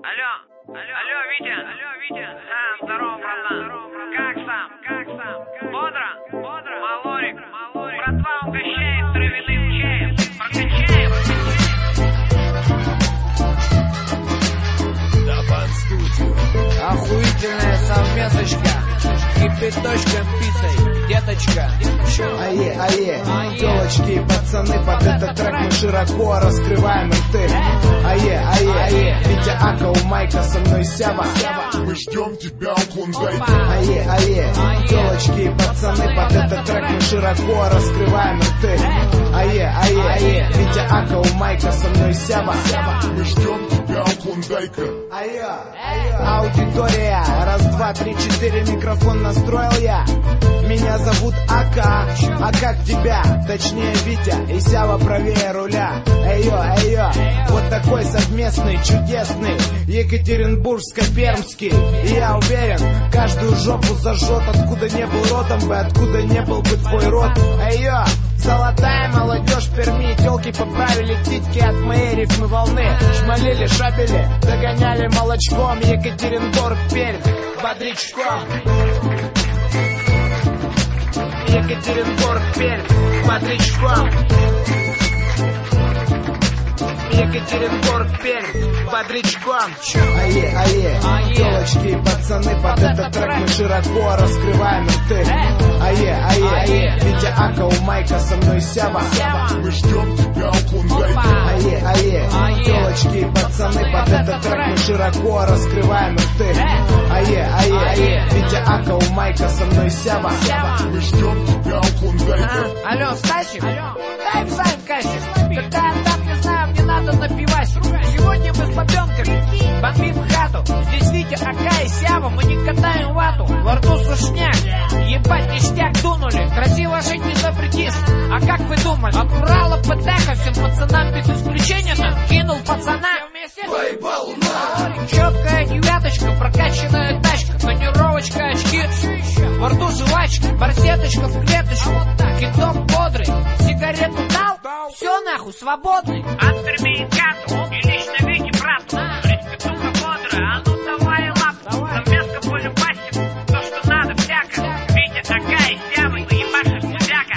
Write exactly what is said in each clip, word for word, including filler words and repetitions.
Алло, алло, алло, Витя, алло, Витя. А, здорово, братан. Как сам? Как сам? Бодро? Бодро? Малорик, малорик. Братва угощает травяным чаем. Прокачаем. Охуительная совместочка, кипяточком пиццей, деточка. Ае, ае, телочки и пацаны, под этот трек мы широко раскрываем рты. Ае, ае, ае, Витя Ака, у Майка, со мной Сява. Мы ждем тебя у Клондайка. Ае, ае, телочки и пацаны, под этот трек мы широко раскрываем рты. Ае, ае, ае, Витя Ака, у Майка, со мной Сява. Мы ждем тебя у Клондайка. Ае, аудитория, раз, два, три, четыре, микрофон настроил я. Меня зовут Ака, а как тебя? Точнее Витя, и Сява правее руля. Эйо, эйо, вот такой совместный, чудесный, Екатеринбургско-Пермский. И я уверен, каждую жопу зажжет, откуда не был родом бы, откуда не был бы твой род. Эйо, золотая молодежь Перми, телки поправили титьки от моей рифмы волны. Шмалили, шабели, догоняли молочком, Екатеринбург, Пермь, бодрячком. Екатеринбург, Пермь, бодрячком. Екатеринбург, Пермь, бодрячком. Ае, ае, телочки и пацаны, под этот трек мы широко раскрываем рты. Ае, ае, ае, Витя Ака, у Майка, со мной Сява. Мы ждем тебя у Клондайка. Ае, ае, телочки и пацаны, под этот трек мы широко раскрываем рты. Ае, ае, ае, Витя Ака, у Майка, со мной Сява. Мы ждем тебя у Клондайка. Алло, Стасик, дай взаим кассик. Когда я там, не знаю, мне надо напивать. Сегодня мы с бабенками бомбим хату. Здесь Витя, Ака и Сява, мы не катаем вату. Во рту сушняк, ебать ништяк дунули. Красиво жить не запретишь. А как вы думали? От Урала ПТХ всем пацанам без исключения кинул пацана. Четкая девяточка, прокачанная тачка, тонировочка, очки, во рту жвачка, барсеточка в клеточку, кидок бодрый, сигарету дал, все нахуй, свободный. От Перми и Кату, и лично Вите брату. Респектуха бодрая, а ну давай лапу. Совместка по любасику, то что надо всяко. Витя, Ака и Сява, ебашишь музяка.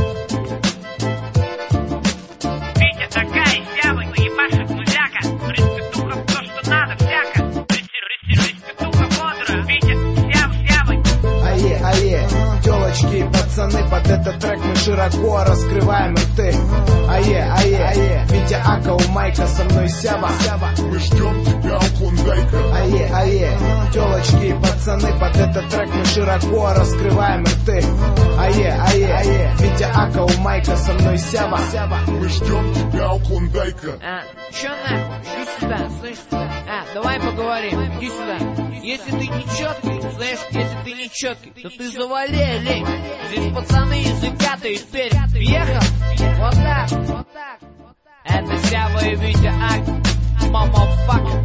Витя, Ака и Сява, ебашишь музяка. Респектуха, то что надо всяко. Респектуха бодрая, Витя, Сява, Сява. Ае, ае, телочки и пацаны, под этот трек мы широко раскрываем рты. Ае, ае, ае, Витя Ака, у Майка, со мной Сява. Мы ждем тебя у Клондайка. Ае, ае, телочки и пацаны, под этот трек мы широко раскрываем рты. Ае, ае, ае, Витя Ака, у Майка, со мной Сява. Мы ждем тебя у Клондайка. А, чё нахуй? Иди сюда, слышь? А, давай поговорим, иди сюда. Если ты не четкий, знаешь, если ты не четкий, то ты завали, олень. Здесь пацаны языка-то и теперь въехал. Вот так, вот так. Это Сява и Витя Ак, мамафак.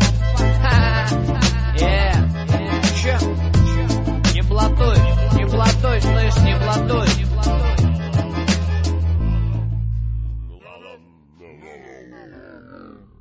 Е, чё? Не блатуй, не блатуй, слышь, не блатуй. No, no, no, no, no.